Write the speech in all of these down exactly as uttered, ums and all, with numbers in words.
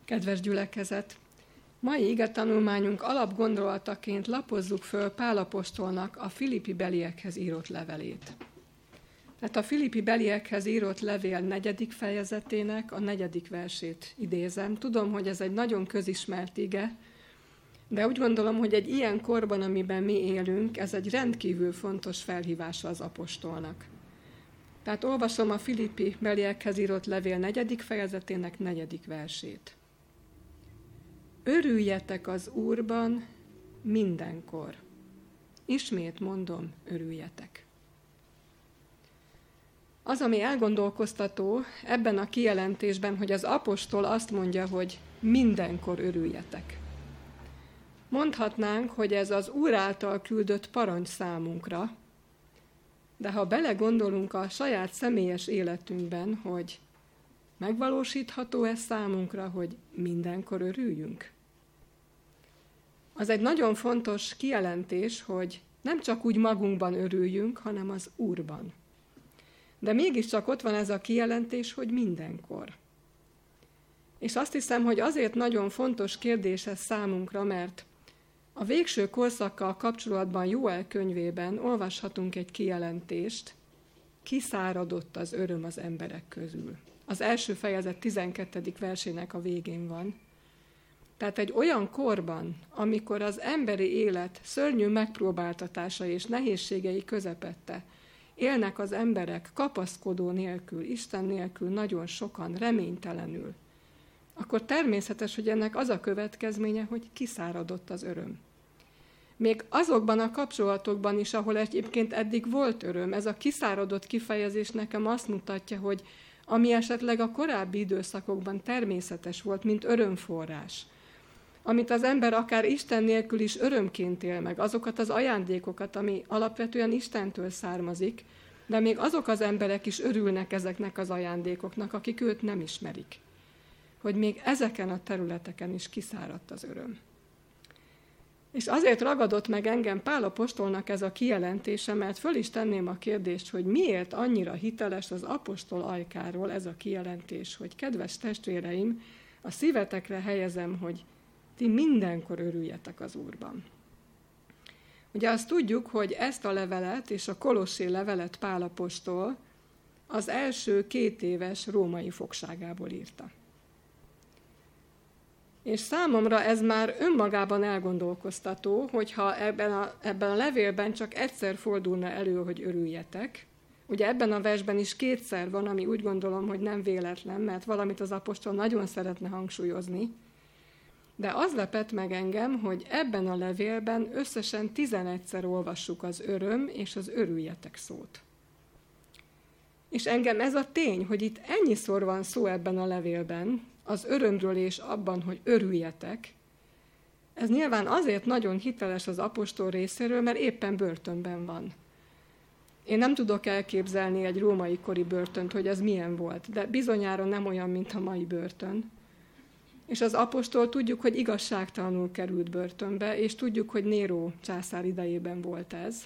Kedves gyülekezet! Mai igetanulmányunk alapgondolataként lapozzuk föl Pál apostolnak a Filippi beliekhez írott levelét. Tehát a Filippi beliekhez írott levél negyedik fejezetének a negyedik versét idézem. Tudom, hogy ez egy nagyon közismert ige, de úgy gondolom, hogy egy ilyen korban, amiben mi élünk, ez egy rendkívül fontos felhívása az apostolnak. Tehát olvasom a Filippi beliekhez írott levél negyedik fejezetének negyedik versét. Örüljetek az Úrban mindenkor. Ismét mondom, örüljetek. Az, ami elgondolkoztató ebben a kijelentésben, hogy az apostol azt mondja, hogy mindenkor örüljetek. Mondhatnánk, hogy ez az Úr által küldött parancs számunkra, de ha belegondolunk a saját személyes életünkben, hogy megvalósítható ez számunkra, hogy mindenkor örüljünk? Az egy nagyon fontos kijelentés, hogy nem csak úgy magunkban örüljünk, hanem az Úrban. De mégiscsak ott van ez a kijelentés, hogy mindenkor. És azt hiszem, hogy azért nagyon fontos kérdés ez számunkra, mert a végső korszakkal kapcsolatban Jóel könyvében olvashatunk egy kijelentést, kiszáradott az öröm az emberek közül. Az első fejezet tizenkettedik versének a végén van. Tehát egy olyan korban, amikor az emberi élet szörnyű megpróbáltatásai és nehézségei közepette, élnek az emberek kapaszkodó nélkül, Isten nélkül nagyon sokan, reménytelenül, akkor természetes, hogy ennek az a következménye, hogy kiszáradott az öröm. Még azokban a kapcsolatokban is, ahol egyébként eddig volt öröm, ez a kiszáradott kifejezés nekem azt mutatja, hogy ami esetleg a korábbi időszakokban természetes volt, mint örömforrás, amit az ember akár Isten nélkül is örömként él meg, azokat az ajándékokat, ami alapvetően Istentől származik, de még azok az emberek is örülnek ezeknek az ajándékoknak, akik őt nem ismerik. Hogy még ezeken a területeken is kiszáradt az öröm. És azért ragadott meg engem Pál apostolnak ez a kijelentése, mert föl is tenném a kérdést, hogy miért annyira hiteles az apostol ajkáról ez a kijelentés, hogy kedves testvéreim, a szívetekre helyezem, hogy ti mindenkor örüljetek az Úrban. Ugye azt tudjuk, hogy ezt a levelet és a Kolossé levelet Pál apostol az első két éves római fogságából írta. És számomra ez már önmagában elgondolkoztató, hogyha ebben a, ebben a levélben csak egyszer fordulna elő, hogy örüljetek. Ugye ebben a versben is kétszer van, ami úgy gondolom, hogy nem véletlen, mert valamit az apostol nagyon szeretne hangsúlyozni. De az lepett meg engem, hogy ebben a levélben összesen tizenegyszer olvassuk az öröm és az örüljetek szót. És engem ez a tény, hogy itt ennyiszor van szó ebben a levélben, az örömről és abban, hogy örüljetek, ez nyilván azért nagyon hiteles az apostol részéről, mert éppen börtönben van. Én nem tudok elképzelni egy római kori börtönt, hogy ez milyen volt, de bizonyára nem olyan, mint a mai börtön. És az apostol tudjuk, hogy igazságtalanul került börtönbe, és tudjuk, hogy Néró császár idejében volt ez.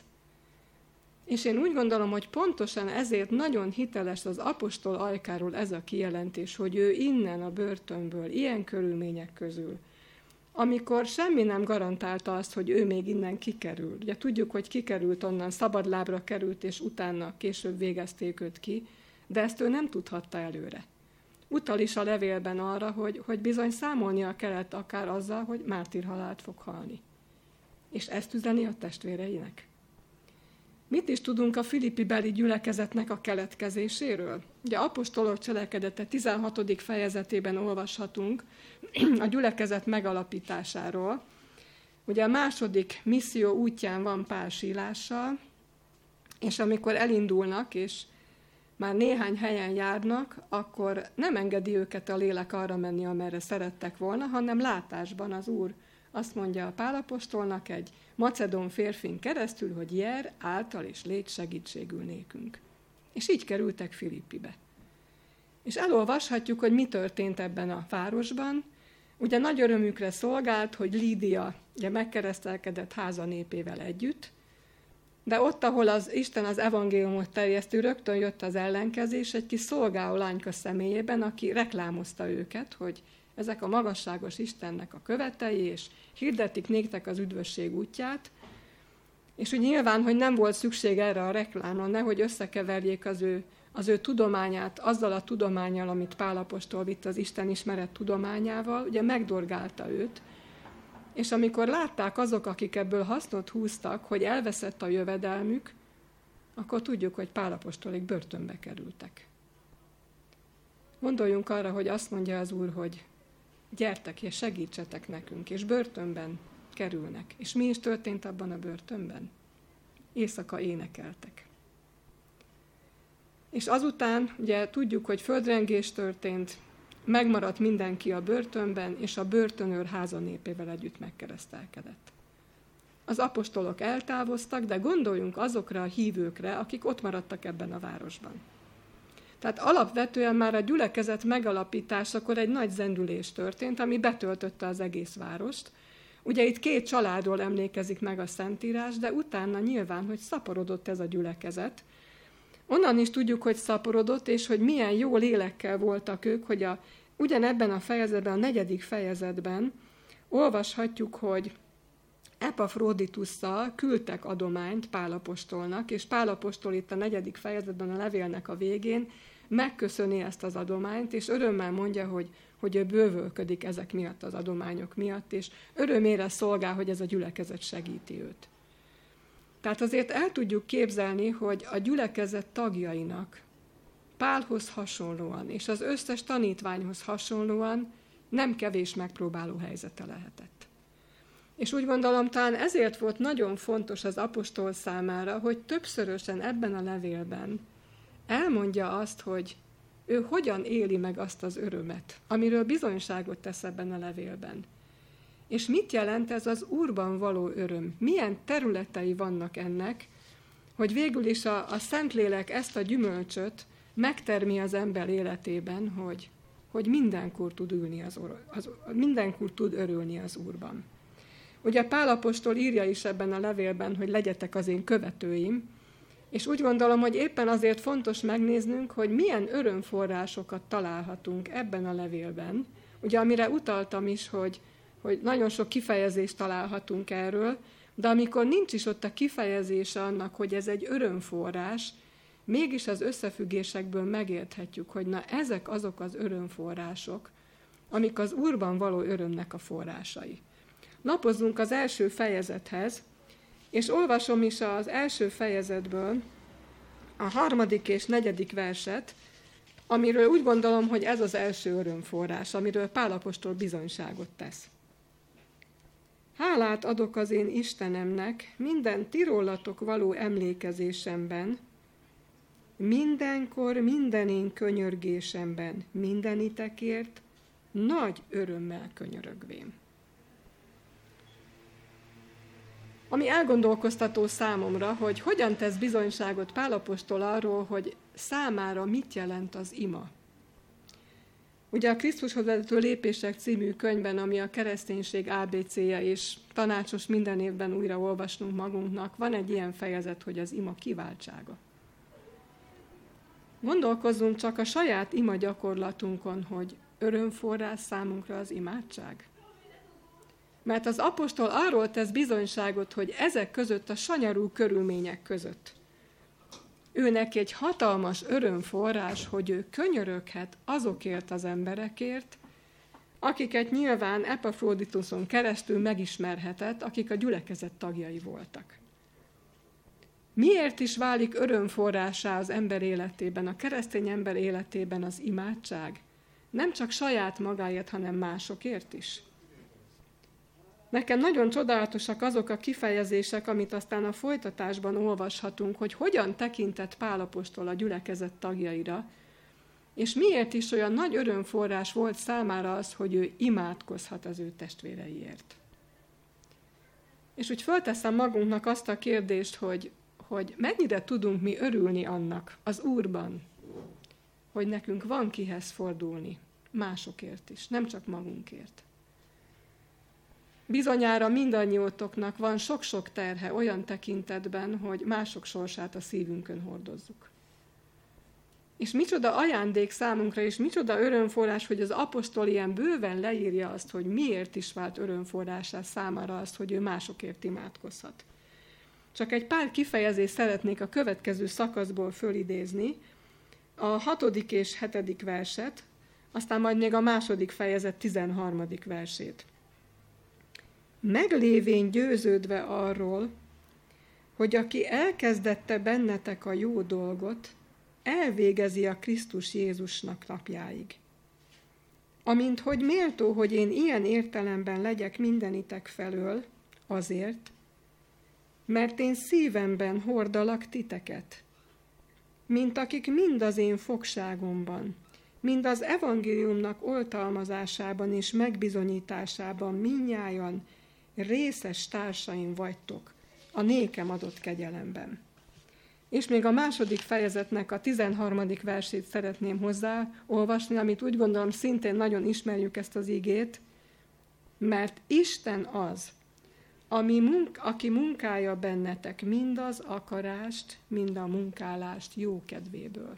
És én úgy gondolom, hogy pontosan ezért nagyon hiteles az apostol ajkáról ez a kijelentés, hogy ő innen a börtönből, ilyen körülmények közül, amikor semmi nem garantálta azt, hogy ő még innen kikerül. Ugye tudjuk, hogy kikerült onnan, szabadlábra került, és utána később végezték őt ki, de ezt ő nem tudhatta előre. Utal is a levélben arra, hogy, hogy bizony számolnia kellett akár azzal, hogy mártírhalált fog halni. És ezt üzeni a testvéreinek. Mit is tudunk a Filippi beli gyülekezetnek a keletkezéséről? Ugye apostolok cselekedete tizenhatodik fejezetében olvashatunk a gyülekezet megalapításáról. Ugye a második misszió útján van Pál sílással, és amikor elindulnak, és már néhány helyen járnak, akkor nem engedi őket a lélek arra menni, amerre szerettek volna, hanem látásban az Úr azt mondja a Pál apostolnak egy macedón férfin keresztül, hogy jár, által és légy segítségül nékünk. És így kerültek Filippibe. És elolvashatjuk, hogy mi történt ebben a városban. Ugye nagy örömükre szolgált, hogy Lídia ugye megkeresztelkedett háza népével együtt, de ott, ahol az Isten az evangéliumot terjesztő, rögtön jött az ellenkezés egy kis szolgáló lányka személyében, aki reklámozta őket, hogy Ezek a magasságos Istennek a követei, és hirdetik néktek az üdvösség útját, és úgy nyilván, hogy nem volt szükség erre a reklámra, nehogy összekeverjék az ő, az ő tudományát azzal a tudománnyal, amit Pál apostol vitt az Isten ismeret tudományával, ugye megdorgálta őt, és amikor látták azok, akik ebből hasznot húztak, hogy elveszett a jövedelmük, akkor tudjuk, hogy Pál apostolék börtönbe kerültek. Gondoljunk arra, hogy azt mondja az Úr, hogy gyertek és segítsetek nekünk, és börtönben kerülnek. És mi is történt abban a börtönben? Éjszaka énekeltek. És azután, ugye tudjuk, hogy földrengés történt, megmaradt mindenki a börtönben, és a börtönőr háza népével együtt megkeresztelkedett. Az apostolok eltávoztak, de gondoljunk azokra a hívőkre, akik ott maradtak ebben a városban. Tehát alapvetően már a gyülekezet megalapításakor egy nagy zendülés történt, ami betöltötte az egész várost. Ugye itt két családról emlékezik meg a Szentírás, de utána nyilván, hogy szaporodott ez a gyülekezet. Onnan is tudjuk, hogy szaporodott, és hogy milyen jó lélekkel voltak ők, hogy a, ugyanebben a fejezetben, a negyedik fejezetben olvashatjuk, hogy Epafroditusszal küldtek adományt Pál apostolnak, és Pál apostol itt a negyedik fejezetben a levélnek a végén megköszöni ezt az adományt, és örömmel mondja, hogy, hogy ő bővölködik ezek miatt, az adományok miatt, és örömére szolgál, hogy ez a gyülekezet segíti őt. Tehát azért el tudjuk képzelni, hogy a gyülekezet tagjainak Pálhoz hasonlóan, és az összes tanítványhoz hasonlóan nem kevés megpróbáló helyzete lehetett. És úgy gondolom, talán ezért volt nagyon fontos az apostol számára, hogy többszörösen ebben a levélben elmondja azt, hogy ő hogyan éli meg azt az örömet, amiről bizonyságot tesz ebben a levélben. És mit jelent ez az Úrban való öröm? Milyen területei vannak ennek, hogy végül is a, a Szentlélek ezt a gyümölcsöt megtermi az ember életében, hogy, hogy mindenkor tud ülni az, az, mindenkor tud örülni az Úrban. Ugye Pál apostol írja is ebben a levélben, hogy legyetek az én követőim, és úgy gondolom, hogy éppen azért fontos megnéznünk, hogy milyen örömforrásokat találhatunk ebben a levélben. Ugye amire utaltam is, hogy, hogy nagyon sok kifejezést találhatunk erről, de amikor nincs is ott a kifejezése annak, hogy ez egy örömforrás, mégis az összefüggésekből megérthetjük, hogy na ezek azok az örömforrások, amik az Úrban való örömnek a forrásai. Lapozzunk az első fejezethez, és olvasom is az első fejezetből a harmadik és negyedik verset, amiről úgy gondolom, hogy ez az első örömforrás, amiről Pál apostol bizonyságot tesz. Hálát adok az én Istenemnek minden ti rólatok való emlékezésemben, mindenkor, minden én könyörgésemben, mindenitekért, nagy örömmel könyörögvén. Ami elgondolkoztató számomra, hogy hogyan tesz bizonyságot Pál apostol arról, hogy számára mit jelent az ima. Ugye a Krisztushoz vezető lépések című könyvben, ami a kereszténység á bé céje, és tanácsos minden évben újra olvasnunk magunknak, van egy ilyen fejezet, hogy az ima kiváltsága. Gondolkozzunk csak a saját ima gyakorlatunkon, hogy örömforrás számunkra az imádság. Mert az apostol arról tesz bizonyságot, hogy ezek között a sanyarú körülmények között őnek egy hatalmas örömforrás, hogy ő könyöröghet azokért az emberekért, akiket nyilván Epafrodituson keresztül megismerhetett, akik a gyülekezet tagjai voltak. Miért is válik örömforrásá az ember életében, a keresztény ember életében az imádság? Nem csak saját magáért, hanem másokért is. Nekem nagyon csodálatosak azok a kifejezések, amit aztán a folytatásban olvashatunk, hogy hogyan tekintett Pál apostol a gyülekezet tagjaira, és miért is olyan nagy örömforrás volt számára az, hogy ő imádkozhat az ő testvéreiért. És úgy fölteszem magunknak azt a kérdést, hogy, hogy mennyire tudunk mi örülni annak az Úrban, hogy nekünk van kihez fordulni, másokért is, nem csak magunkért. Bizonyára mindannyiótoknak van sok-sok terhe olyan tekintetben, hogy mások sorsát a szívünkön hordozzuk. És micsoda ajándék számunkra, és micsoda örömforrás, hogy az apostol ilyen bőven leírja azt, hogy miért is vált örömforrásá számára azt, hogy ő másokért imádkozhat. Csak egy pár kifejezést szeretnék a következő szakaszból fölidézni, a hatodik és hetedik verset, aztán majd még a második fejezet tizenharmadik versét. Meglévén győződve arról, hogy aki elkezdette bennetek a jó dolgot, elvégezi a Krisztus Jézusnak napjáig. Amint hogy méltó, hogy én ilyen értelemben legyek mindenitek felől, azért, mert én szívemben hordalak titeket, mint akik mind az én fogságomban, mind az evangéliumnak oltalmazásában és megbizonyításában mindnyájan részes társaim vagytok a nékem adott kegyelemben. És még a második fejezetnek a tizenharmadik versét szeretném hozzáolvasni, amit úgy gondolom szintén nagyon ismerjük ezt az igét, mert Isten az, ami munk, aki munkálja bennetek mind az akarást, mind a munkálást jó kedvéből.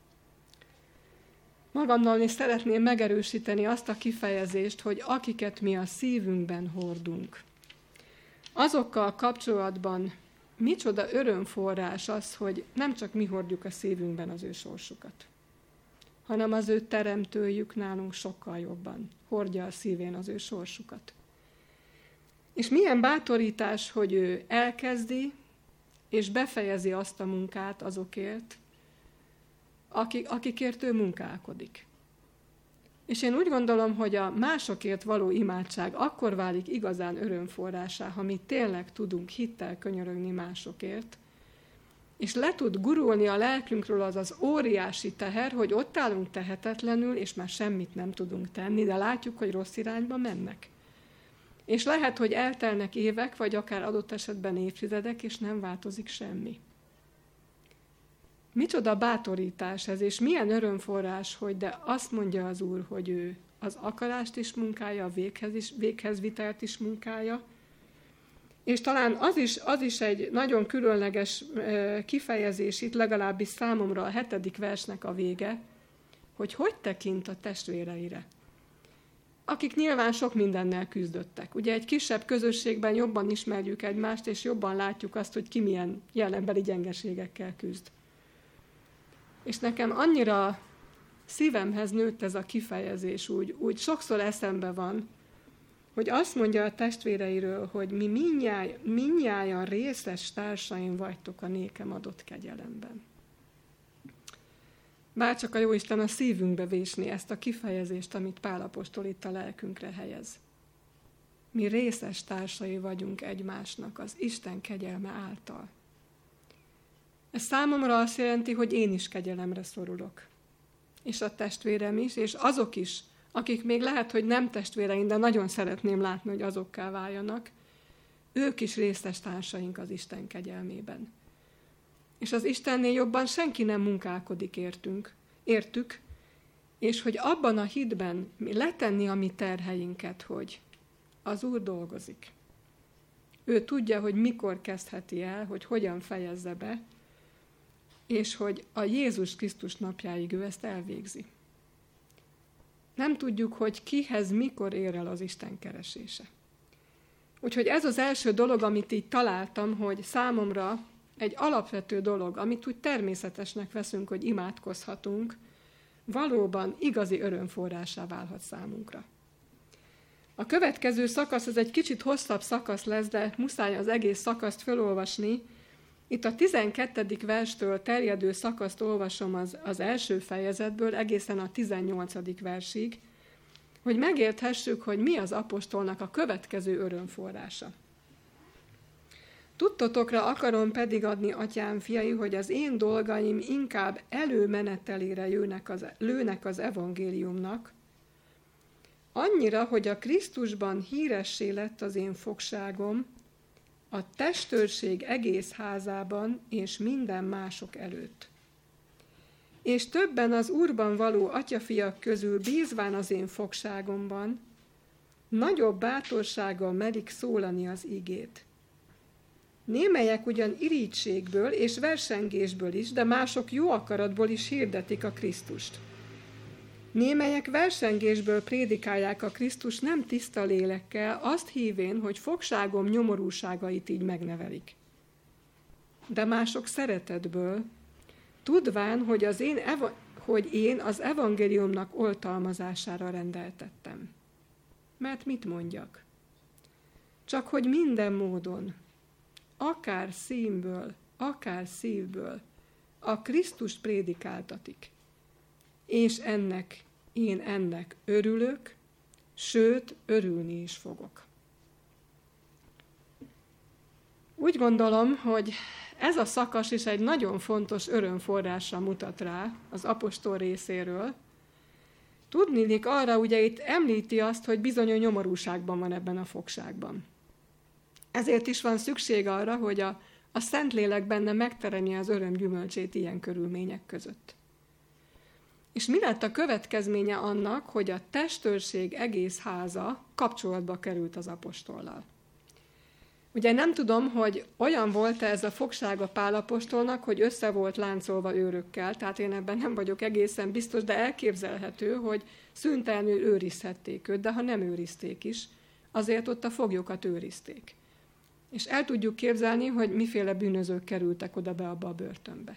Magammal is szeretném megerősíteni azt a kifejezést, hogy akiket mi a szívünkben hordunk. Azokkal kapcsolatban micsoda örömforrás az, hogy nem csak mi hordjuk a szívünkben az ő sorsukat, hanem az ő teremtőjük nálunk sokkal jobban hordja a szívén az ő sorsukat. És milyen bátorítás, hogy ő elkezdi és befejezi azt a munkát azokért, akik, akikért ő munkálkodik. És én úgy gondolom, hogy a másokért való imádság akkor válik igazán örömforrásá, ha mi tényleg tudunk hittel könyörögni másokért, és le tud gurulni a lelkünkről az az óriási teher, hogy ott állunk tehetetlenül, és már semmit nem tudunk tenni, de látjuk, hogy rossz irányba mennek. És lehet, hogy eltelnek évek, vagy akár adott esetben évtizedek, és nem változik semmi. Micsoda bátorítás ez, és milyen örömforrás, hogy de azt mondja az Úr, hogy ő az akarást is munkálja, a véghez, is, véghez vitelt is munkálja, és talán az is, az is egy nagyon különleges kifejezés itt, legalábbis számomra a hetedik versnek a vége, hogy hogy tekint a testvéreire, akik nyilván sok mindennel küzdöttek. Ugye egy kisebb közösségben jobban ismerjük egymást, és jobban látjuk azt, hogy ki milyen jelenbeli gyengeségekkel küzd. És nekem annyira szívemhez nőtt ez a kifejezés, úgy, úgy sokszor eszembe van, hogy azt mondja a testvéreiről, hogy mi mindnyáj, mindnyájan részes társaim vagytok a nékem adott kegyelemben. Bárcsak a Jóisten a szívünkbe vésni ezt a kifejezést, amit Pál apostol itt a lelkünkre helyez. Mi részes társai vagyunk egymásnak az Isten kegyelme által. Ez számomra azt jelenti, hogy én is kegyelemre szorulok. És a testvérem is, és azok is, akik még lehet, hogy nem testvéreim, de nagyon szeretném látni, hogy azokká váljanak, ők is részes társaink az Isten kegyelmében. És az Istennél jobban senki nem munkálkodik értünk, értük, és hogy abban a hitben mi letenni a mi terheinket, hogy az Úr dolgozik. Ő tudja, hogy mikor kezdheti el, hogy hogyan fejezze be, és hogy a Jézus Krisztus napjáig ő ezt elvégzi. Nem tudjuk, hogy kihez mikor ér el az Isten keresése. Úgyhogy ez az első dolog, amit így találtam, hogy számomra egy alapvető dolog, amit úgy természetesnek veszünk, hogy imádkozhatunk, valóban igazi örömforrásá válhat számunkra. A következő szakasz, ez egy kicsit hosszabb szakasz lesz, de muszáj az egész szakaszt felolvasni. Itt a tizenkettedik verstől terjedő szakaszt olvasom az, az első fejezetből egészen a tizennyolcadik versig, hogy megérthessük, hogy mi az apostolnak a következő örömforrása. Tudtotokra akarom pedig adni, atyám fiai, hogy az én dolgaim inkább előmenetelére jönnek az, lőnek az evangéliumnak, annyira, hogy a Krisztusban híressé lett az én fogságom, a testőrség egész házában és minden mások előtt. És többen az Úrban való atyafiak közül bízván az én fogságomban, nagyobb bátorsággal merik szólani az igét. Némelyek ugyan irítségből és versengésből is, de mások jó akaratból is hirdetik a Krisztust. Némelyek versengésből prédikálják a Krisztus nem tiszta lélekkel, azt hívén, hogy fogságom nyomorúságait így megnevelik. De mások szeretetből, tudván, hogy, az én, eva- hogy én az evangéliumnak oltalmazására rendeltettem. Mert mit mondjak? Csak hogy minden módon, akár színből, akár szívből a Krisztust prédikáltatik, és ennek, én ennek örülök, sőt, örülni is fogok. Úgy gondolom, hogy ez a szakasz is egy nagyon fontos örömforrásra mutat rá az apostol részéről. Tudniillik arra, ugye itt említi azt, hogy bizony nyomorúságban van ebben a fogságban. Ezért is van szükség arra, hogy a, a Szentlélek benne megteremje az öröm gyümölcsét ilyen körülmények között. És mi lett a következménye annak, hogy a testőrség egész háza kapcsolatba került az apostollal? Ugye nem tudom, hogy olyan volt-e ez a fogsága Pál apostolnak, hogy össze volt láncolva őrökkel, tehát én ebben nem vagyok egészen biztos, de elképzelhető, hogy szüntelenül őrizhették őt, de ha nem őrizték is, azért ott a foglyokat őrizték. És el tudjuk képzelni, hogy miféle bűnözők kerültek oda be abba a börtönbe.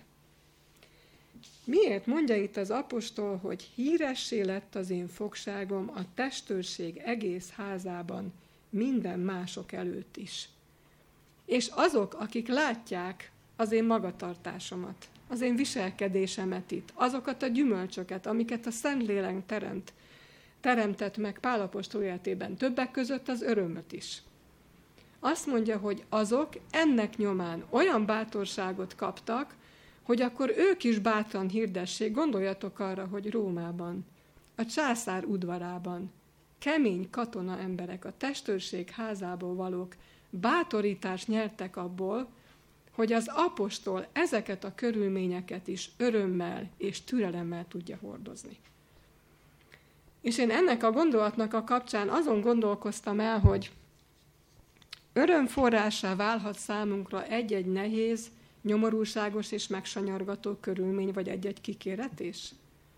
Miért mondja itt az apostol, hogy híressé lett az én fogságom a testőrség egész házában, minden mások előtt is? És azok, akik látják az én magatartásomat, az én viselkedésemet itt, azokat a gyümölcsöket, amiket a Szentlélek teremt, teremtett meg Pál apostol életében, többek között az örömöt is. Azt mondja, hogy azok ennek nyomán olyan bátorságot kaptak, hogy akkor ők is bátran hirdessék. Gondoljatok arra, hogy Rómában, a császár udvarában kemény katona emberek, a testőrség házából valók bátorítást nyertek abból, hogy az apostol ezeket a körülményeket is örömmel és türelemmel tudja hordozni. És én ennek a gondolatnak a kapcsán azon gondolkoztam el, hogy örömforrássá válhat számunkra egy-egy nehéz, nyomorúságos és megsanyargató körülmény, vagy egy-egy kikéretés?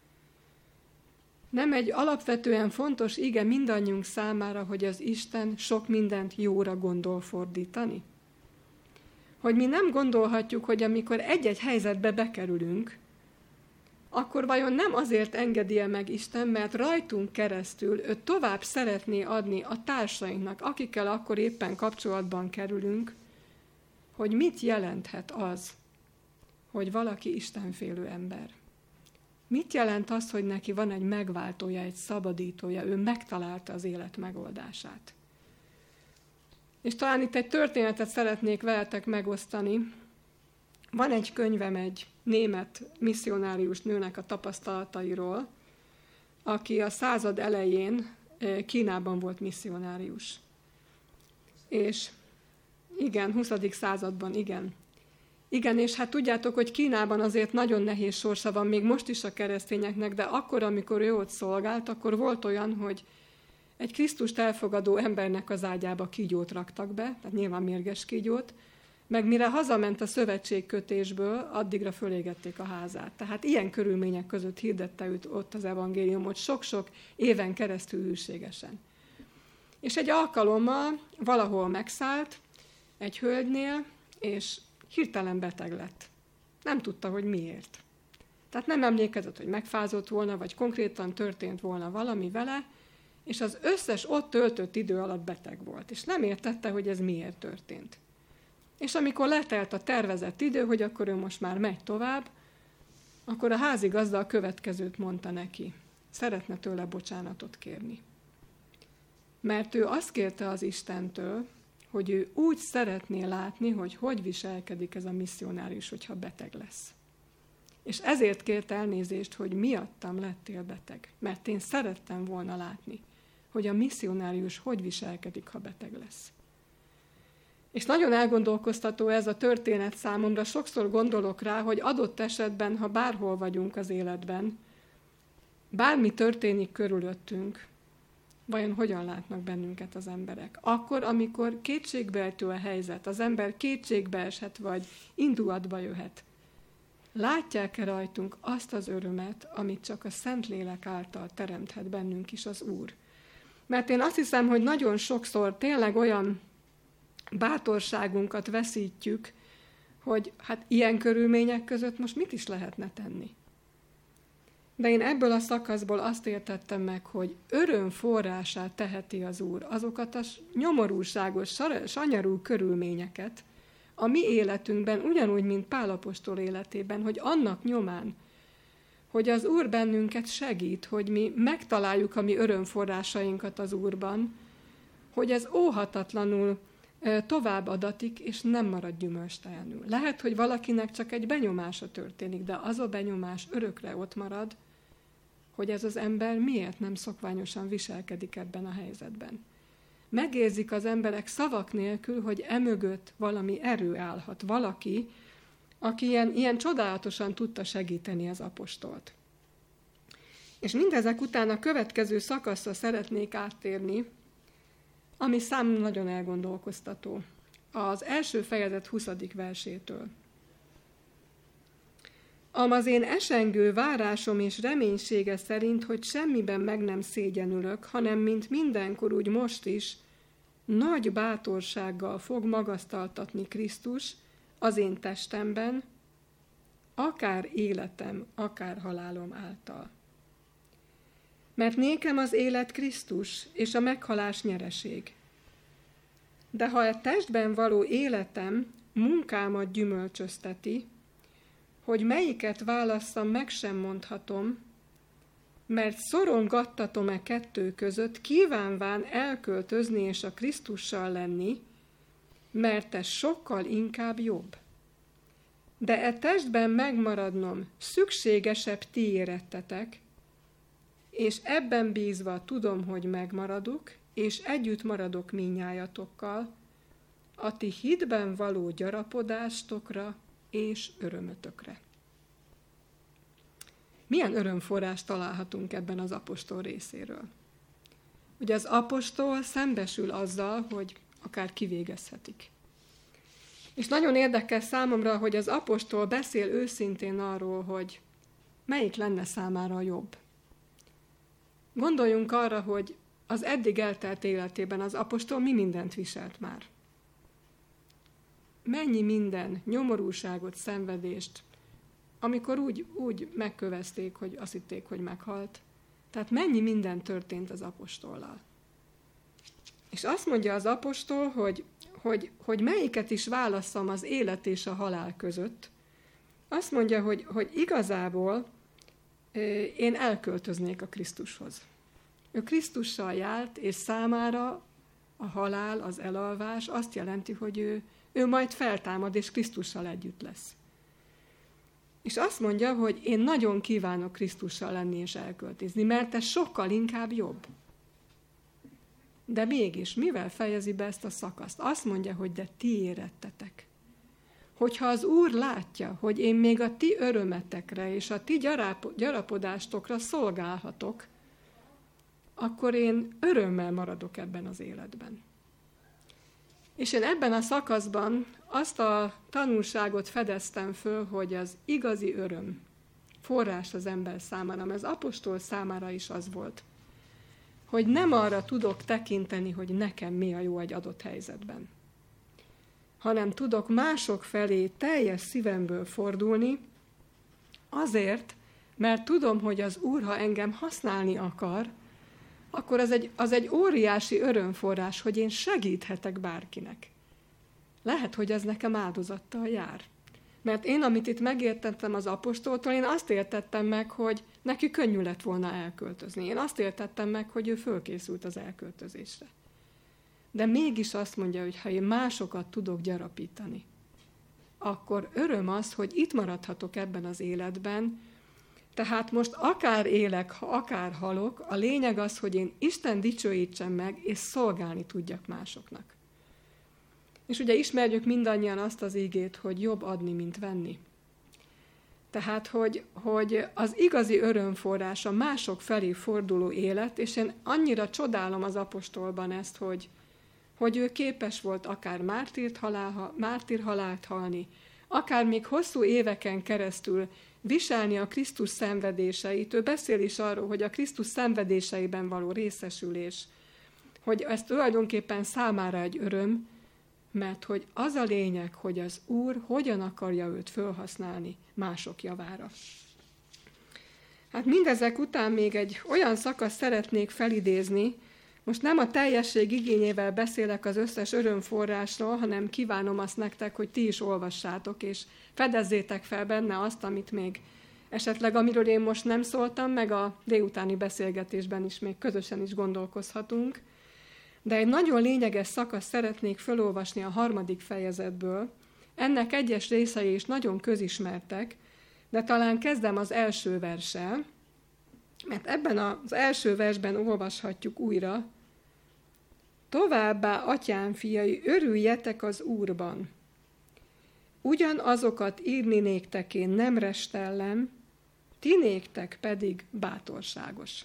Nem egy alapvetően fontos ige mindannyiunk számára, hogy az Isten sok mindent jóra gondol fordítani? Hogy mi nem gondolhatjuk, hogy amikor egy-egy helyzetbe bekerülünk, akkor vajon nem azért engedi meg Isten, mert rajtunk keresztül ő tovább szeretné adni a társainknak, akikkel akkor éppen kapcsolatban kerülünk, hogy mit jelenthet az, hogy valaki istenfélő ember. Mit jelent az, hogy neki van egy megváltója, egy szabadítója, ő megtalálta az élet megoldását. És talán itt egy történetet szeretnék veletek megosztani. Van egy könyvem egy német misszionárius nőnek a tapasztalatairól, aki a század elején Kínában volt misszionárius. És igen, huszadik században, igen. Igen, és hát tudjátok, hogy Kínában azért nagyon nehéz sorsa van, még most is a keresztényeknek, de akkor, amikor ő ott szolgált, akkor volt olyan, hogy egy Krisztust elfogadó embernek az ágyába kígyót raktak be, tehát nyilván mérges kígyót, meg mire hazament a szövetségkötésből, addigra fölégették a házát. Tehát ilyen körülmények között hirdette őt ott az evangéliumot sok-sok éven keresztül hűségesen. És egy alkalommal valahol megszállt egy hölgynél, és hirtelen beteg lett. Nem tudta, hogy miért. Tehát nem emlékezett, hogy megfázott volna, vagy konkrétan történt volna valami vele, és az összes ott töltött idő alatt beteg volt, és nem értette, hogy ez miért történt. És amikor letelt a tervezett idő, hogy akkor ő most már megy tovább, akkor a házigazda a következőt mondta neki. Szeretne tőle bocsánatot kérni. Mert ő azt kérte az Istentől, hogy ő úgy szeretné látni, hogy hogy viselkedik ez a misszionárius, hogyha beteg lesz. És ezért kért elnézést, hogy miattam lettél beteg. Mert én szerettem volna látni, hogy a misszionárius hogy viselkedik, ha beteg lesz. És nagyon elgondolkoztató ez a történet számomra. Sokszor gondolok rá, hogy adott esetben, ha bárhol vagyunk az életben, bármi történik körülöttünk, vajon hogyan látnak bennünket az emberek? Akkor, amikor kétségbeejtő a helyzet, az ember kétségbe eshet, vagy indulatba jöhet, látják-e rajtunk azt az örömet, amit csak a Szentlélek által teremthet bennünk is az Úr? Mert én azt hiszem, hogy nagyon sokszor tényleg olyan bátorságunkat veszítjük, hogy hát ilyen körülmények között most mit is lehetne tenni. De én ebből a szakaszból azt értettem meg, hogy öröm forrását teheti az Úr azokat a nyomorúságos, sanyarú körülményeket a mi életünkben, ugyanúgy, mint Pál apostol életében, hogy annak nyomán, hogy az Úr bennünket segít, hogy mi megtaláljuk a mi örömforrásainkat az Úrban, hogy ez óhatatlanul tovább adatik, és nem marad gyümölcstelenül. Lehet, hogy valakinek csak egy benyomása történik, de az a benyomás örökre ott marad, hogy ez az ember miért nem szokványosan viselkedik ebben a helyzetben. Megérzik az emberek szavak nélkül, hogy emögött valami erő állhat, valaki, aki ilyen, ilyen csodálatosan tudta segíteni az apostolt. És mindezek után a következő szakaszra szeretnék áttérni, ami számomra nagyon elgondolkoztató. Az első fejezet huszadik versétől. Am az én esengő várásom és reménysége szerint, hogy semmiben meg nem szégyenülök, hanem mint mindenkor úgy most is, nagy bátorsággal fog magasztaltatni Krisztus az én testemben, akár életem, akár halálom által. Mert nékem az élet Krisztus, és a meghalás nyereség. De ha a testben való életem munkámat gyümölcsözteti, hogy melyiket válasszam, meg sem mondhatom, mert szorongattatom-e kettő között, kívánván elköltözni és a Krisztussal lenni, mert ez sokkal inkább jobb. De e testben megmaradnom szükségesebb ti érettetek, és ebben bízva tudom, hogy megmaradok, és együtt maradok minnyájatokkal, a ti hitben való gyarapodásotokra és örömötökre. Milyen örömforrást találhatunk ebben az apostol részéről? Ugye az apostol szembesül azzal, hogy akár kivégezhetik. És nagyon érdekes számomra, hogy az apostol beszél őszintén arról, hogy melyik lenne számára jobb. Gondoljunk arra, hogy az eddig eltelt életében az apostol mi mindent viselt már. Mennyi minden nyomorúságot, szenvedést, amikor úgy, úgy megkövezték, hogy azt hitték, hogy meghalt. Tehát mennyi minden történt az apostollal. És azt mondja az apostol, hogy, hogy, hogy melyiket is válasszam az élet és a halál között. Azt mondja, hogy, hogy igazából én elköltöznék a Krisztushoz. Ő Krisztussal járt, és számára a halál, az elalvás azt jelenti, hogy ő, ő majd feltámad, és Krisztussal együtt lesz. És azt mondja, hogy én nagyon kívánok Krisztussal lenni és elköltözni, mert ez sokkal inkább jobb. De mégis, mivel fejezi be ezt a szakaszt? Azt mondja, hogy de ti érettetek. Hogyha az Úr látja, hogy én még a ti örömetekre és a ti gyarapodástokra szolgálhatok, akkor én örömmel maradok ebben az életben. És én ebben a szakaszban azt a tanulságot fedeztem föl, hogy az igazi öröm forrás az ember számára, mert az apostol számára is az volt, hogy nem arra tudok tekinteni, hogy nekem mi a jó egy adott helyzetben, hanem tudok mások felé teljes szívemből fordulni, azért, mert tudom, hogy az Úr, ha engem használni akar, akkor az egy, az egy óriási örömforrás, hogy én segíthetek bárkinek. Lehet, hogy ez nekem áldozattal jár. Mert én, amit itt megértettem az apostoltól, én azt értettem meg, hogy neki könnyű lett volna elköltözni. Én azt értettem meg, hogy ő fölkészült az elköltözésre. De mégis azt mondja, hogy ha én másokat tudok gyarapítani, akkor öröm az, hogy itt maradhatok ebben az életben. Tehát most akár élek, ha akár halok, a lényeg az, hogy én Isten dicsőítsem meg, és szolgálni tudjak másoknak. És ugye ismerjük mindannyian azt az ígét, hogy jobb adni, mint venni. Tehát, hogy, hogy az igazi örömforrás a mások felé forduló élet, és én annyira csodálom az apostolban ezt, hogy, hogy ő képes volt akár mártírt halál, mártírhalált halni, akár még hosszú éveken keresztül viselni a Krisztus szenvedéseit. Ő beszél is arról, hogy a Krisztus szenvedéseiben való részesülés, hogy ez tulajdonképpen számára egy öröm, mert hogy az a lényeg, hogy az Úr hogyan akarja őt felhasználni mások javára. Hát mindezek után még egy olyan szakasz szeretnék felidézni, most nem a teljesség igényével beszélek az összes örömforrásról, hanem kívánom azt nektek, hogy ti is olvassátok, és fedezzétek fel benne azt, amit még esetleg, amiről én most nem szóltam, meg a délutáni beszélgetésben is még közösen is gondolkozhatunk. De egy nagyon lényeges szakasz szeretnék felolvasni a harmadik fejezetből. Ennek egyes részei is nagyon közismertek, de talán kezdem az első verssel, mert ebben az első versben olvashatjuk újra: továbbá, atyám fiai, örüljetek az Úrban. Ugyanazokat írni néktek én nem restellem, ti néktek pedig bátorságos.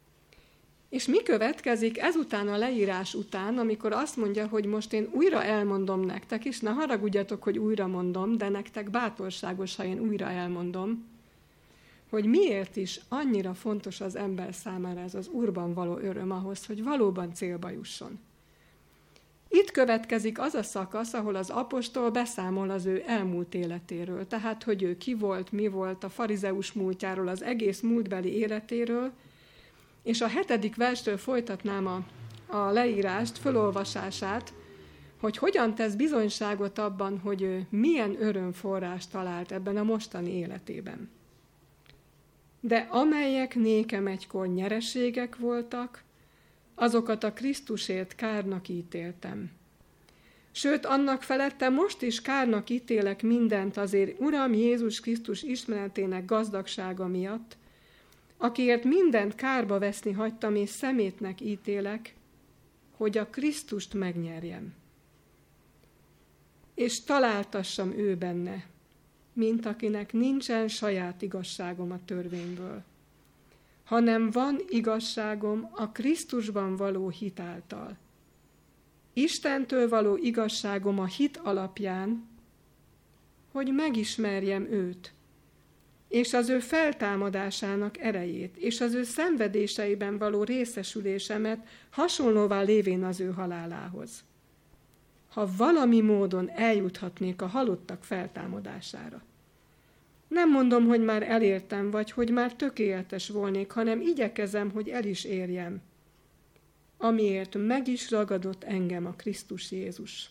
És mi következik ezután a leírás után, amikor azt mondja, hogy most én újra elmondom nektek, és ne haragudjatok, hogy újra mondom, de nektek bátorságos, ha én újra elmondom, hogy miért is annyira fontos az ember számára ez az Úrban való öröm ahhoz, hogy valóban célba jusson. Itt következik az a szakasz, ahol az apostol beszámol az ő elmúlt életéről, tehát, hogy ő ki volt, mi volt, a farizeus múltjáról, az egész múltbeli életéről, és a hetedik verstől folytatnám a, a leírást, fölolvasását, hogy hogyan tesz bizonyságot abban, hogy ő milyen örömforrást talált ebben a mostani életében. De amelyek nékem egykor nyereségek voltak, azokat a Krisztusért kárnak ítéltem. Sőt, annak felette most is kárnak ítélek mindent azért Uram Jézus Krisztus ismeretének gazdagsága miatt, akiért mindent kárba veszni hagytam, és szemétnek ítélek, hogy a Krisztust megnyerjem. És találtassam ő benne, mint akinek nincsen saját igazságom a törvényből, hanem van igazságom a Krisztusban való hit által. Istentől való igazságom a hit alapján, hogy megismerjem őt, és az ő feltámadásának erejét, és az ő szenvedéseiben való részesülésemet hasonlóvá lévén az ő halálához. Ha valami módon eljuthatnék a halottak feltámadására. Nem mondom, hogy már elértem, vagy hogy már tökéletes volnék, hanem igyekezem, hogy el is érjem, amiért meg is ragadott engem a Krisztus Jézus.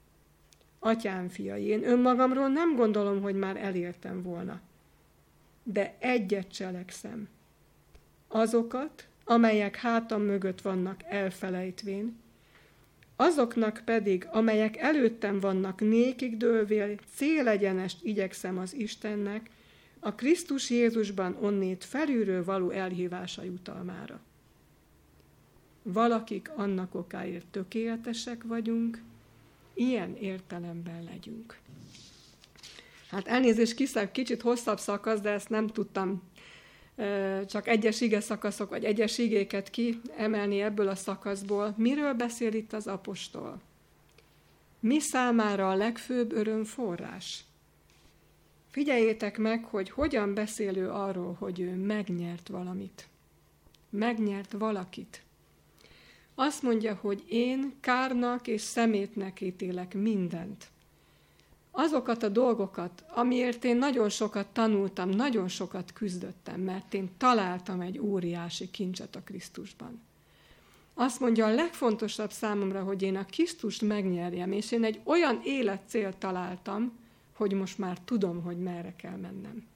Atyám fiai, én önmagamról nem gondolom, hogy már elértem volna, de egyet cselekszem. Azokat, amelyek hátam mögött vannak elfelejtvén, azoknak pedig, amelyek előttem vannak nékig dőlvél, célegyenest igyekszem az Istennek, a Krisztus Jézusban onnét felülről való elhívása jutalmára. Valakik annak okáért tökéletesek vagyunk, ilyen értelemben legyünk. Hát elnézést, kiszebb, kicsit hosszabb szakasz, de ezt nem tudtam csak egyes ige szakaszok, vagy egyes igéket kiemelni ebből a szakaszból. Miről beszél itt az apostol? Mi számára a legfőbb örömforrás? Figyeljétek meg, hogy hogyan beszél ő arról, hogy ő megnyert valamit. Megnyert valakit. Azt mondja, hogy én kárnak és szemétnek ítélek mindent. Azokat a dolgokat, amiért én nagyon sokat tanultam, nagyon sokat küzdöttem, mert én találtam egy óriási kincset a Krisztusban. Azt mondja, a legfontosabb számomra, hogy én a Krisztust megnyerjem, és én egy olyan életcélt találtam, hogy most már tudom, hogy merre kell mennem.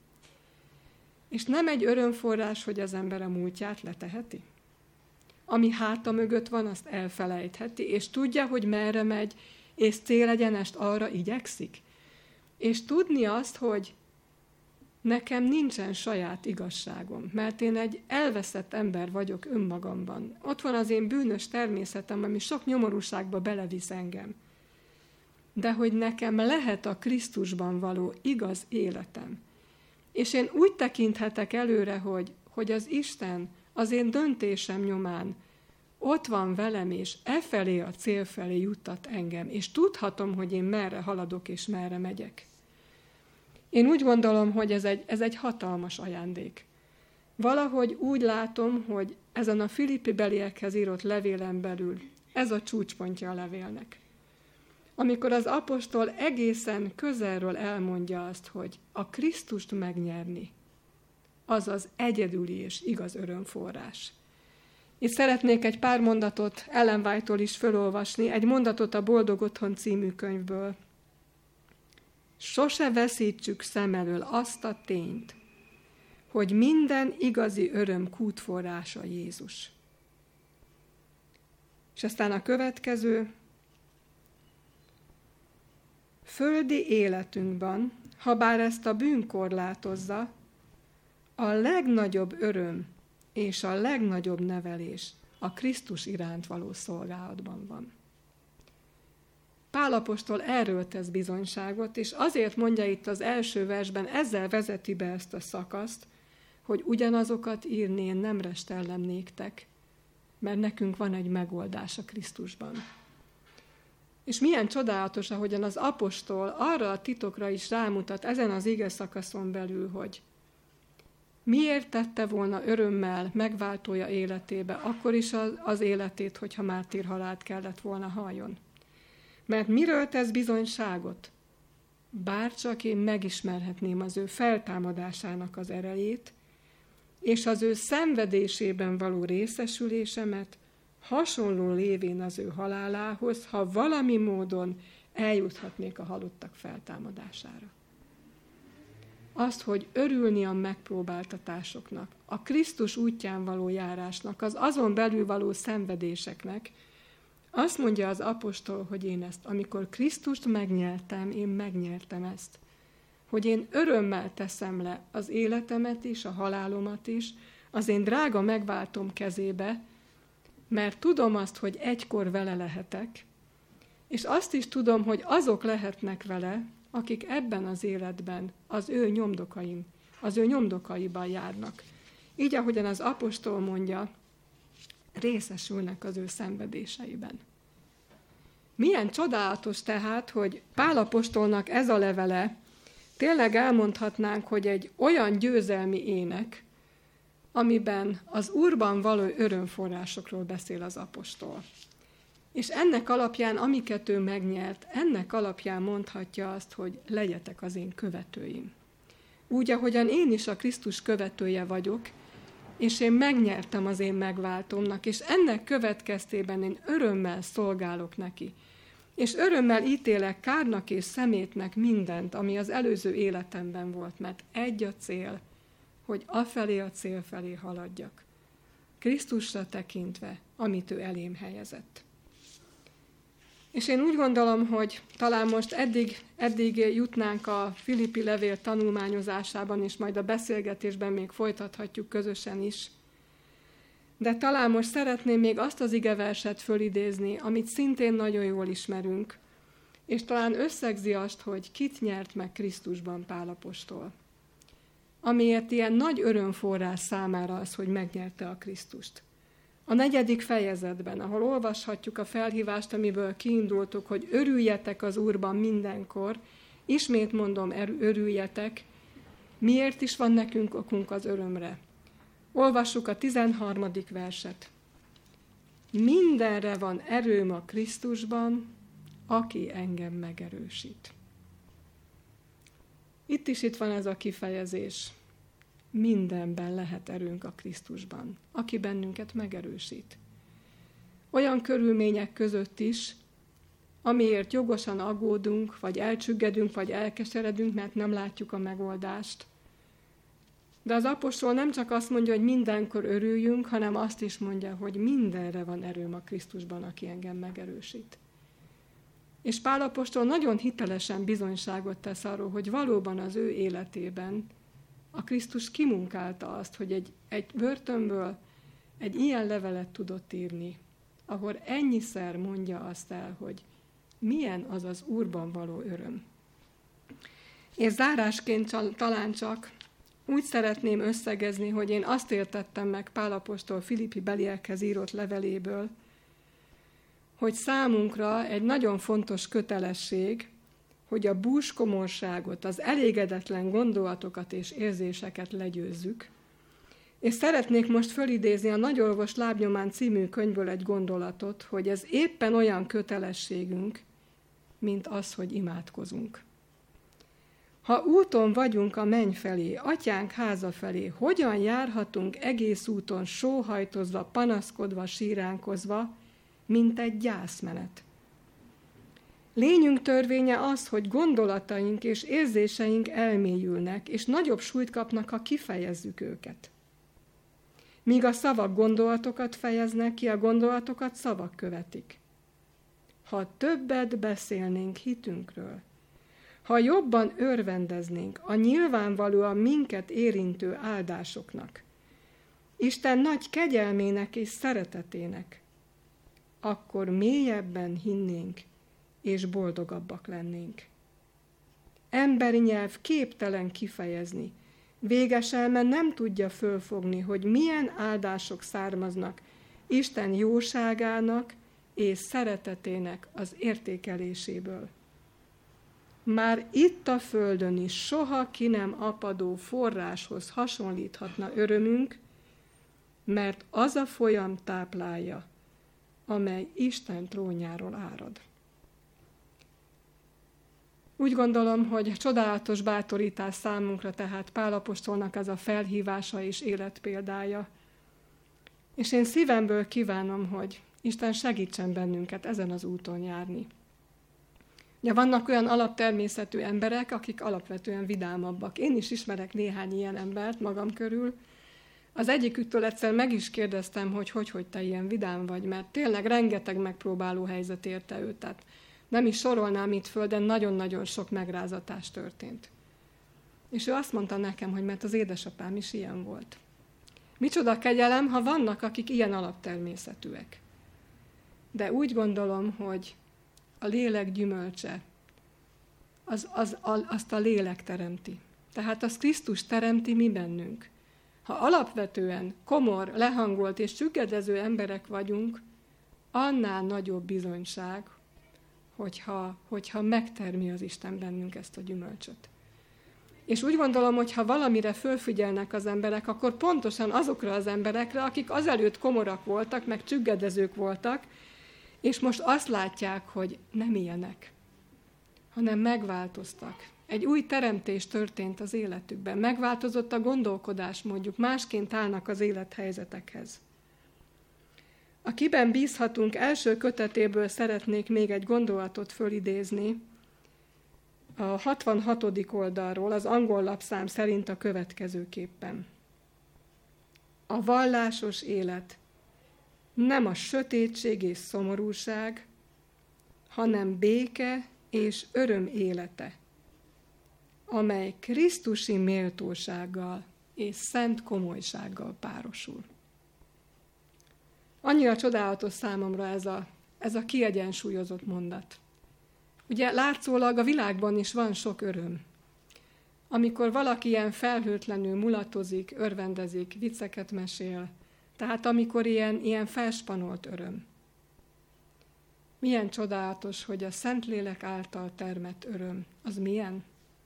És nem egy örömforrás, hogy az ember a múltját leteheti? Ami háta mögött van, azt elfelejtheti, és tudja, hogy merre megy, és célegyenest arra igyekszik. És tudni azt, hogy nekem nincsen saját igazságom, mert én egy elveszett ember vagyok önmagamban. Ott van az én bűnös természetem, ami sok nyomorúságba belevisz engem. De hogy nekem lehet a Krisztusban való igaz életem. És én úgy tekinthetek előre, hogy, hogy az Isten az én döntésem nyomán ott van velem, és e felé a cél felé juttat engem, és tudhatom, hogy én merre haladok, és merre megyek. Én úgy gondolom, hogy ez egy, ez egy hatalmas ajándék. Valahogy úgy látom, hogy ezen a Filippi beliekhez írott levélen belül ez a csúcspontja a levélnek. Amikor az apostol egészen közelről elmondja azt, hogy a Krisztust megnyerni, az az egyedüli és igaz örömforrás. Itt szeretnék egy pár mondatot Ellen White-tól is felolvasni, egy mondatot a Boldog Otthon című könyvből. Sose veszítsük szem elől azt a tényt, hogy minden igazi öröm kútforrása Jézus. És aztán a következő, földi életünkben, ha bár ezt a bűn korlátozza, a legnagyobb öröm és a legnagyobb nevelés a Krisztus iránt való szolgálatban van. Pál apostol erről tesz bizonyságot, és azért mondja itt az első versben, ezzel vezeti be ezt a szakaszt, hogy ugyanazokat írni én nem restellem néktek, mert nekünk van egy megoldás a Krisztusban. És milyen csodálatos, ahogyan az apostol arra a titokra is rámutat ezen az ige szakaszon belül, hogy miért tette volna örömmel megváltója életébe, akkor is az, az életét, hogyha mártírhalált kellett volna halljon. Mert miről tesz bizonyságot? Bárcsak én megismerhetném az ő feltámadásának az erejét, és az ő szenvedésében való részesülésemet, hasonló lévén az ő halálához, ha valami módon eljuthatnék a halottak feltámadására. Azt, hogy örülni a megpróbáltatásoknak, a Krisztus útján való járásnak, az azon belül való szenvedéseknek, azt mondja az apostol, hogy én ezt, amikor Krisztust megnyertem, én megnyertem ezt. Hogy én örömmel teszem le az életemet is, a halálomat is, az én drága megváltom kezébe, mert tudom azt, hogy egykor vele lehetek, és azt is tudom, hogy azok lehetnek vele, akik ebben az életben az ő nyomdokain, az ő nyomdokaiban járnak. Így, ahogyan az apostol mondja, részesülnek az ő szenvedéseiben. Milyen csodálatos tehát, hogy Pál apostolnak ez a levele, tényleg elmondhatnánk, hogy egy olyan győzelmi ének, amiben az Úrban való örömforrásokról beszél az apostol. És ennek alapján, amiket ő megnyert, ennek alapján mondhatja azt, hogy legyetek az én követőim. Úgy, ahogyan én is a Krisztus követője vagyok, és én megnyertem az én megváltómnak, és ennek következtében én örömmel szolgálok neki. És örömmel ítélek kárnak és szemétnek mindent, ami az előző életemben volt, mert egy a cél, hogy afelé a cél felé haladjak. Krisztusra tekintve, amit ő elém helyezett. És én úgy gondolom, hogy talán most eddig, eddig jutnánk a Filippi levél tanulmányozásában, és majd a beszélgetésben még folytathatjuk közösen is. De talán most szeretném még azt az igeverset fölidézni, amit szintén nagyon jól ismerünk, és talán összegzi azt, hogy kit nyert meg Krisztusban Pál apostol. Amiért ilyen nagy örömforrás számára az, hogy megnyerte a Krisztust. A negyedik fejezetben, ahol olvashatjuk a felhívást, amiből kiindultuk, hogy örüljetek az Úrban mindenkor, ismét mondom, örüljetek, miért is van nekünk okunk az örömre. Olvassuk a tizenharmadik verset. Mindenre van erőm a Krisztusban, aki engem megerősít. Itt is itt van ez a kifejezés. Mindenben lehet erőnk a Krisztusban, aki bennünket megerősít. Olyan körülmények között is, amiért jogosan aggódunk, vagy elcsüggedünk, vagy elkeseredünk, mert nem látjuk a megoldást. De az apostol nem csak azt mondja, hogy mindenkor örüljünk, hanem azt is mondja, hogy mindenre van erőm a Krisztusban, aki engem megerősít. És Pál apostol nagyon hitelesen bizonyságot tesz arról, hogy valóban az ő életében a Krisztus kimunkálta azt, hogy egy, egy börtönből egy ilyen levelet tudott írni, ahol ennyiszer mondja azt el, hogy milyen az az Úrban való öröm. És zárásként talán csak úgy szeretném összegezni, hogy én azt értettem meg Pál apostol Filippi beliekhez írott leveléből, hogy számunkra egy nagyon fontos kötelesség, hogy a búskomorságot, az elégedetlen gondolatokat és érzéseket legyőzzük. És szeretnék most fölidézni a Nagyorvos lábnyomán című könyvből egy gondolatot, hogy ez éppen olyan kötelességünk, mint az, hogy imádkozunk. Ha úton vagyunk a menny felé, atyánk háza felé, hogyan járhatunk egész úton sóhajtozva, panaszkodva, síránkozva, mint egy gyászmenet? Lényünk törvénye az, hogy gondolataink és érzéseink elmélyülnek, és nagyobb súlyt kapnak, ha kifejezzük őket. Míg a szavak gondolatokat fejeznek ki, a gondolatokat szavak követik. Ha többet beszélnénk hitünkről, ha jobban örvendeznénk a nyilvánvalóan minket érintő áldásoknak, Isten nagy kegyelmének és szeretetének, akkor mélyebben hinnénk, és boldogabbak lennénk. Emberi nyelv képtelen kifejezni, véges elme nem tudja fölfogni, hogy milyen áldások származnak Isten jóságának és szeretetének az értékeléséből. Már itt a földön is soha ki nem apadó forráshoz hasonlíthatna örömünk, mert az a folyam táplálja, amely Isten trónjáról árad. Úgy gondolom, hogy csodálatos bátorítás számunkra tehát Pál apostolnak ez a felhívása és életpéldája. És én szívemből kívánom, hogy Isten segítsen bennünket ezen az úton járni. Ugye vannak olyan alaptermészetű emberek, akik alapvetően vidámabbak. Én is ismerek néhány ilyen embert magam körül. Az egyiküktől egyszer meg is kérdeztem, hogy hogy, hogy te ilyen vidám vagy, mert tényleg rengeteg megpróbáló helyzet érte őt. Tehát nem is sorolnám itt föl, de nagyon-nagyon sok megrázatás történt. És ő azt mondta nekem, hogy mert az édesapám is ilyen volt. Micsoda kegyelem, ha vannak, akik ilyen alaptermészetűek. De úgy gondolom, hogy a lélek gyümölcse, az, az, azt a lélek teremti. Tehát az Krisztus teremti mi bennünk. Ha alapvetően komor, lehangolt és csüggedező emberek vagyunk, annál nagyobb bizonyság, hogyha, hogyha megtermi az Isten bennünk ezt a gyümölcsöt. És úgy gondolom, hogy ha valamire fölfigyelnek az emberek, akkor pontosan azokra az emberekre, akik azelőtt komorak voltak, meg csüggedezők voltak, és most azt látják, hogy nem ilyenek, hanem megváltoztak. Egy új teremtés történt az életükben. Megváltozott a gondolkodásmódjuk, másként állnak az élethelyzetekhez. A Kiben bízhatunk első kötetéből szeretnék még egy gondolatot fölidézni. A hatvanhatodik oldalról, az angol lapszám szerint a következőképpen. A vallásos élet nem a sötétség és szomorúság, hanem béke és öröm élete, amely krisztusi méltósággal és szent komolysággal párosul. Annyira csodálatos számomra ez a, ez a kiegyensúlyozott mondat. Ugye látszólag a világban is van sok öröm. Amikor valaki ilyen felhőtlenül mulatozik, örvendezik, vicceket mesél, tehát amikor ilyen, ilyen felspanolt öröm. Milyen csodálatos, hogy a Szentlélek által termett öröm. Az milyen?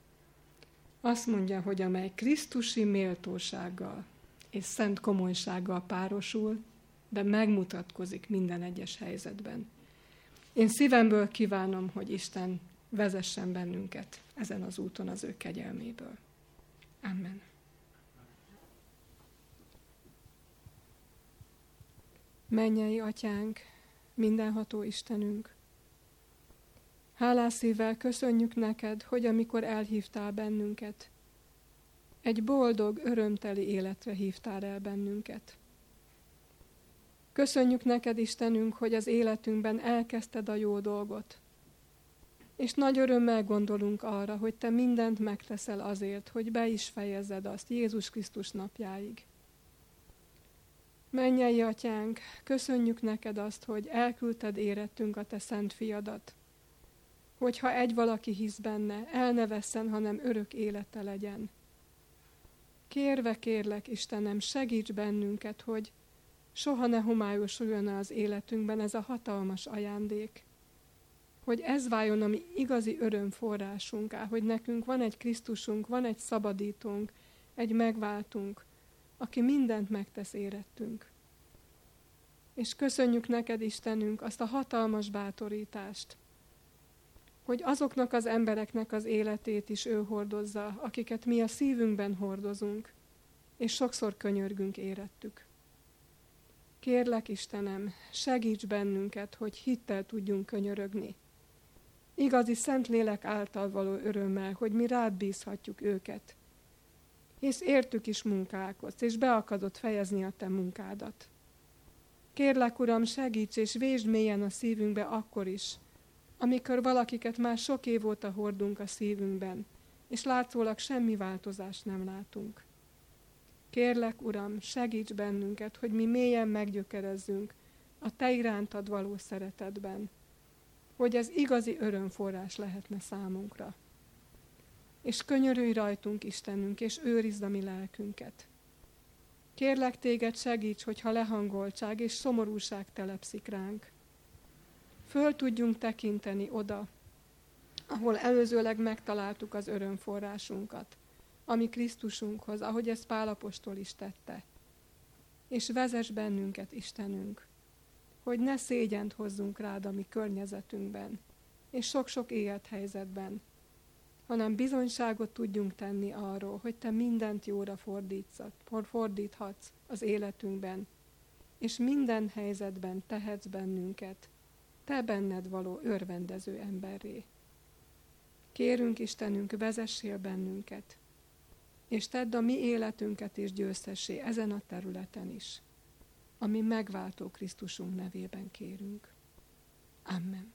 Azt mondja, hogy amely krisztusi méltósággal és szent komolysággal párosul, de megmutatkozik minden egyes helyzetben. Én szívemből kívánom, hogy Isten vezessen bennünket ezen az úton az ő kegyelméből. Amen. Mennyei Atyánk, mindenható Istenünk, hálás szívvel köszönjük neked, hogy amikor elhívtál bennünket, egy boldog, örömteli életre hívtál el bennünket. Köszönjük neked, Istenünk, hogy az életünkben elkezdted a jó dolgot, és nagy örömmel gondolunk arra, hogy te mindent megteszel azért, hogy be is fejezzed azt Jézus Krisztus napjáig. Mennyei Atyánk, köszönjük neked azt, hogy elküldted érettünk a te szent fiadat, hogyha egy valaki hisz benne, el ne vesszen, hanem örök élete legyen. Kérve kérlek, Istenem, segíts bennünket, hogy soha ne homályosuljon az életünkben ez a hatalmas ajándék. Hogy ez váljon a mi igazi örömforrásunká, hogy nekünk van egy Krisztusunk, van egy szabadítónk, egy megváltunk, aki mindent megtesz érettünk. És köszönjük neked, Istenünk, azt a hatalmas bátorítást, hogy azoknak az embereknek az életét is ő hordozza, akiket mi a szívünkben hordozunk, és sokszor könyörgünk érettük. Kérlek, Istenem, segíts bennünket, hogy hittel tudjunk könyörögni. Igazi Szentlélek által való örömmel, hogy mi rád bízhatjuk őket. Hisz értük is munkálkodsz, és be akarod fejezni a te munkádat. Kérlek, Uram, segíts és vésd mélyen a szívünkbe akkor is, amikor valakiket már sok év óta hordunk a szívünkben, és látszólag semmi változást nem látunk. Kérlek, Uram, segíts bennünket, hogy mi mélyen meggyökerezzünk a te irántad való szeretetben, hogy ez igazi örömforrás lehetne számunkra. És könyörülj rajtunk, Istenünk, és őrizd a mi lelkünket. Kérlek téged, segíts, hogyha lehangoltság és szomorúság telepszik ránk. Föl tudjunk tekinteni oda, ahol előzőleg megtaláltuk az örömforrásunkat, ami Krisztusunkhoz, ahogy ezt Pál apostol is tette. És vezess bennünket, Istenünk, hogy ne szégyent hozzunk rád a mi környezetünkben, és sok-sok élethelyzetben, hanem bizonyságot tudjunk tenni arról, hogy te mindent jóra fordíthatsz az életünkben, és minden helyzetben tehetsz bennünket, te benned való örvendező emberré. Kérünk, Istenünk, vezessél bennünket, és tedd a mi életünket is győztessé ezen a területen is, ami megváltó Krisztusunk nevében kérünk. Amen.